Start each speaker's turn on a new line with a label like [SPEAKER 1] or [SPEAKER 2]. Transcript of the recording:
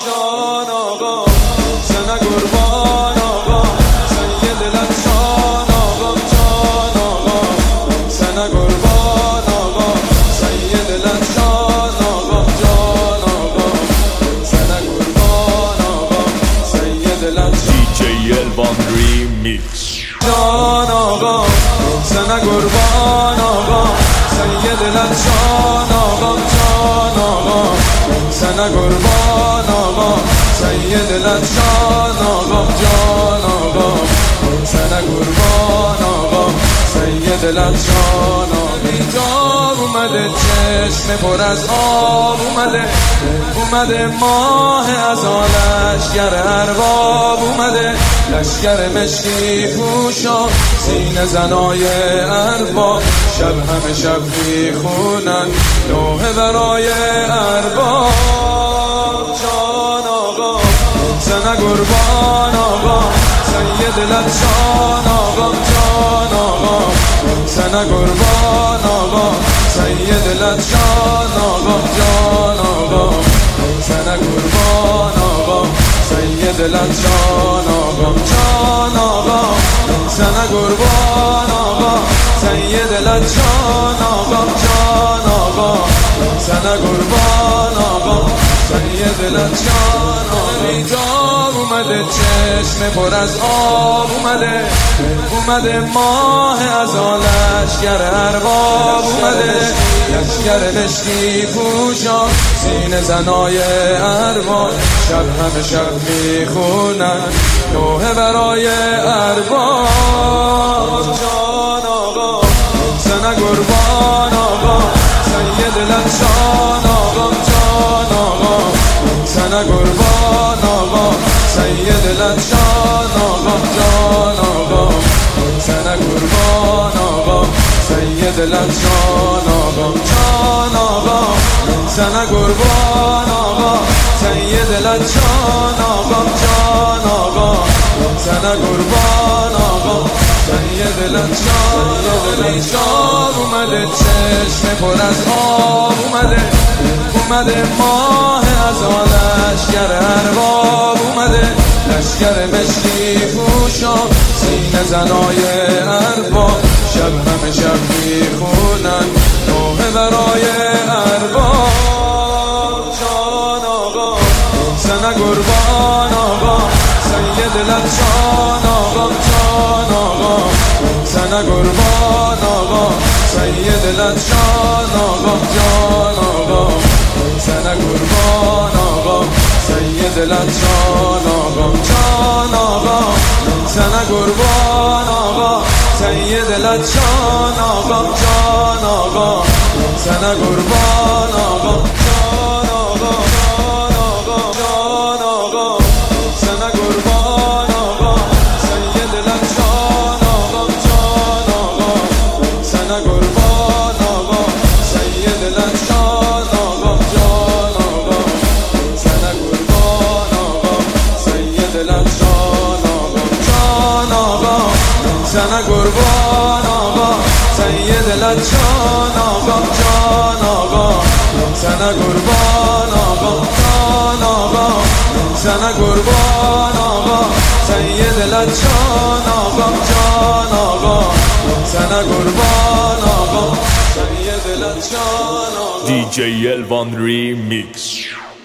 [SPEAKER 1] جان آقا زن قربان آقا سید لطشان آقا جان آقا زن قربان آقا سید لطشان آقا جان آقا زن قربان آقا سید لطشان
[SPEAKER 2] DJ Elvan Remix
[SPEAKER 1] جان آقا زن قربان آقا سید لطشان آقا جان آقا زن قربان آقا سید لطشان آقا جان آقا زن قربان آقا سید لطشان آقا بیجاب اومده چشم پر از آب اومده ماه از لشگر ارباب اومده لشگر مشکی پوشا سینه زنای ارباب شب همه شب میخونن نوحه برای ارباب جان آقا زن قربان آقا سید لطشان آقا جان آقا زن قربان آقا سید لطشان آقا جان آقا زن قربان آقا سید لطشان آقا جان آقا زن قربان آقا سید لطشان آقا جان آقا زن قربان آقا سید لطشان آقا بیجاب اومده چشم پر از آب اومده ماه از لشگر ارباب اومده لشگر مشکی پوشا سینه زنای ارباب شب همه شب میخونن نوحه برای ارباب جان آقا زن قربان آقا سید لطشان آقا جان آقا زن قربان آقا سید لطشان آقا جان آقا زن قربان آقا سید لطشان آقا جان آقا زن قربان آقا سید لطشان آقا جان آقا زن قربان آقا سید لطشان آقا بیجاب اومده چشم پر از آب اومده ماه از لشگر ارباب اومده لشگر مشکی پوشا سینه زنای ارباب شب همه شب میخونن نوحه برای ارباب جان آقا زن قربان آقا سید لطشان آقا جان آقا زن قربان آقا سید لطشان آقا جان آقا زن قربان آقا سید لطشان آقا جان آقا زن قربان آقا سید لطشان آقا جان آقا زن قربان آقا جان آقا جان آقا زن قربان آقا سید لطشان آقا جان آقا زن قربان آقا سید لطشان آقا جان آقا زن قربان آقا سید لطشان آقا جان آقا زن قربان آقا سید لطشان آقا جان آقا زن قربان آقا جان آقا زن قربان آقا سید لطشان آقا جان آقا زن قربان آقا سید لطشان آقا
[SPEAKER 2] DJ Elvan Remix